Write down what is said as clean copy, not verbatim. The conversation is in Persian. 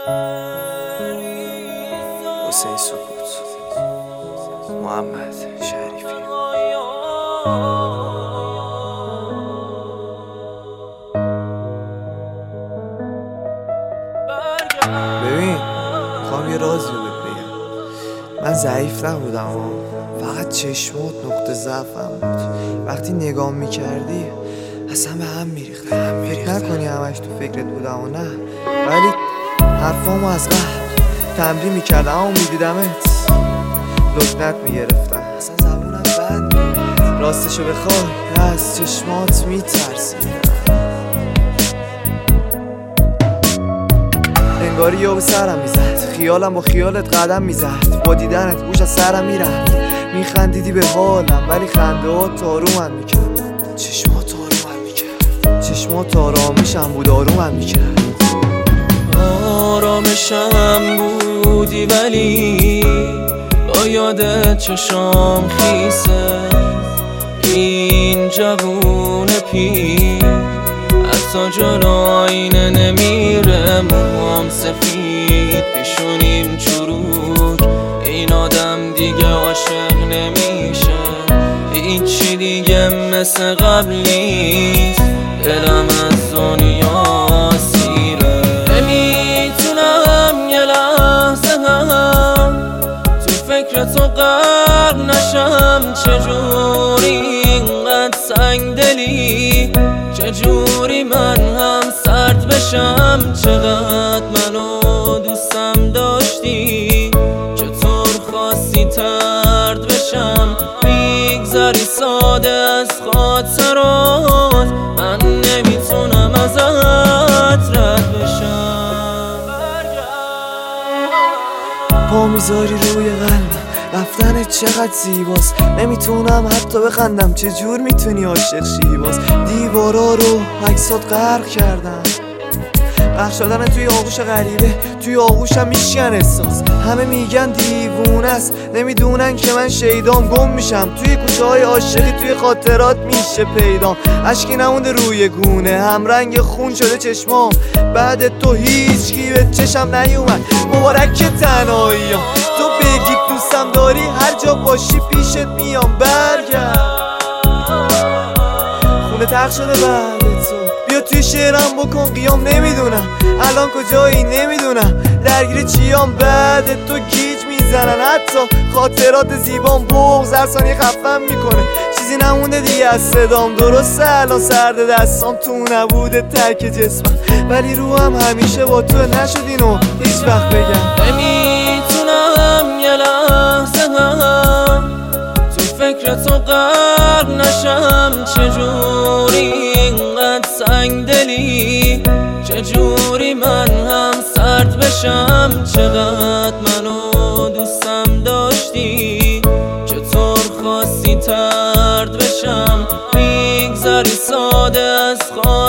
حسین سکوت، محمد شریفی. ببین، میخوام یه رازی رو بهت بگم. من ضعیف نبودم فقط چشمات نقطه ضعفم بود. وقتی نگاه میکردی اصلا به هم میریختم. فکر نکنی همش تو فکرت بودم و نه، ولی حرفامو از قبل تمرین میکردم. اما میدیدمت لکنت میگرفتم، اصلا زبونم بند میومد. راستشو بخوای از چشمات میترسیدم. انگاری یا به سرم میزد، خیالم با خیالت قدم میزد. با دیدنت گوش از سرم میرفت. میخندیدی به حالم ولی خنده ها آرومم میکرد. چشمات آرومم میکرد. چشمات آرامشم بود، آرومم میکرد. آرامشم بودی ولی با یادت چشام خیسه. این جوون پیر حتی جلو آینه نمیره. موام سفید پیشونیم چروک. این آدم دیگه عاشق نمیشه. هیچی دیگه مثل قبل نیست. دلم از دنیا سیره. نمیتونم یه لحظه هم تو فکر تو غرق نشم. چجوری اینقدر سنگ دلی، چجوری من هم سرد بشم. چقدر منو دوستم داشتی، چطور خواستی ترد بشم. میگذری ساده از خاطرات، من نمیتونم ازت رد بشم. پا میذاری روی قلبم، رفتنت چقدر زیباست. نمیتونم حتی بخندم، چجور میتونی عاشق شی باز. دیوارا رو عکسات غرق کردم. غرق شدن توی آغوش غریبه، توی آغوشم میشکن احساس. همه میگن دیوونه است، نمیدونن که من شیدام. گم میشم توی کوچه های عاشقی، توی خاطرات میشه پیدام. اشکی نمونده روی گونه، هم رنگ خون شده چشمام. بعد تو هیچکی به چشم نیومد. مبارک تنهاییام، تو بگی دوستم داری، هر جا باشی پیشت میام. برگرد، خونه ترک شده بعد تو. بیا توی شعرم بکن قیام. نمیدونم الان کجایی، نمیدونم درگیر چیام. بعد تو گیج میزنن حتی خاطرات زیبام. بغض هر ثانیه خفم میکنه، چیزی نمونده دیگه از صدام. درسته الان سرد دستام، تو نبوده ترک جسمم، ولی روحم همیشه با تو. نشد اینو هیچ وقت بگم. نمیتونم یه لحظه هم تو فکر تو غرق نشم. چجوری اینقدر سنگ دلی، چجوری من هم سرد بشم. چقدر منو دوستم داشتی، چطور خواستی ترد بشم. میگذری ساده از